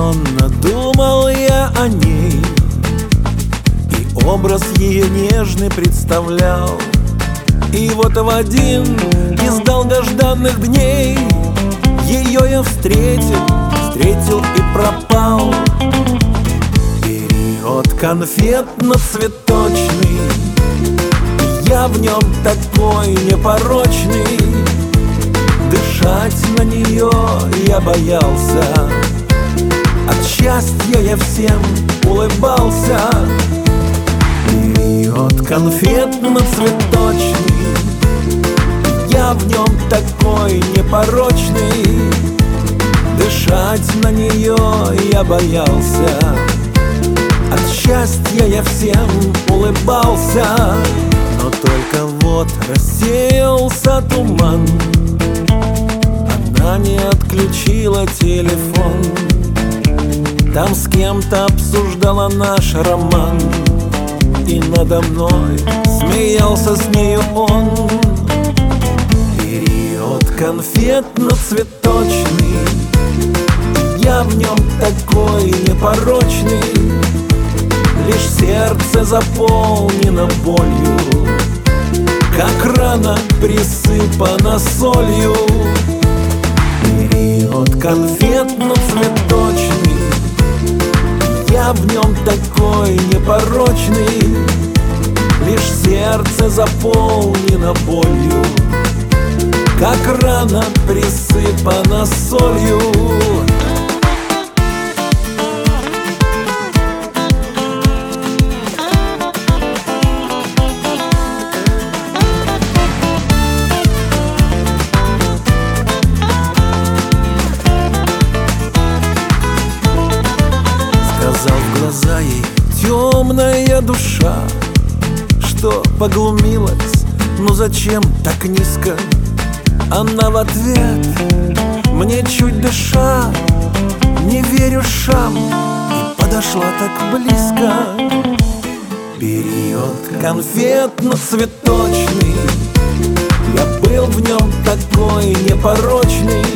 Монотонно думал я о ней, и образ ее нежный представлял. И вот в один из долгожданных дней ее я встретил и пропал. Период конфетно-цветочный, я в нем такой непорочный. Дышать на нее я боялся, от счастья я всем улыбался. Период конфетно-цветочный, я в нем такой непорочный. Дышать на нее я боялся, от счастья я всем улыбался. Но только вот рассеялся туман, она не отключила телефон. Там с кем-то обсуждала наш роман, и надо мной смеялся с нею он. Период конфетно-цветочный, я в нем такой непорочный. Лишь сердце заполнено болью, как рана присыпана солью. Период конфетно-цветочный, я в нем такой непорочный. Лишь сердце заполнено болью, как рана присыпана солью. Сказал в глаза ей темная душа, что поглумилась, но зачем так низко? Она в ответ мне чуть дыша: не верю шам, и подошла так близко. Период конфетно-цветочный, я был в нем такой непорочный.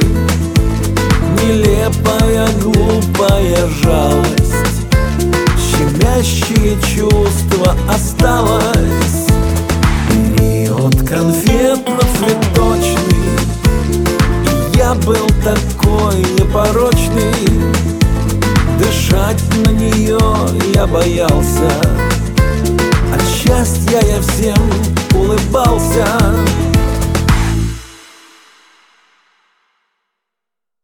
Нелепая, глупая жалость, щемящее чувство осталось. Период конфетно-цветочный, я был такой непорочный. Дышать на нее я боялся,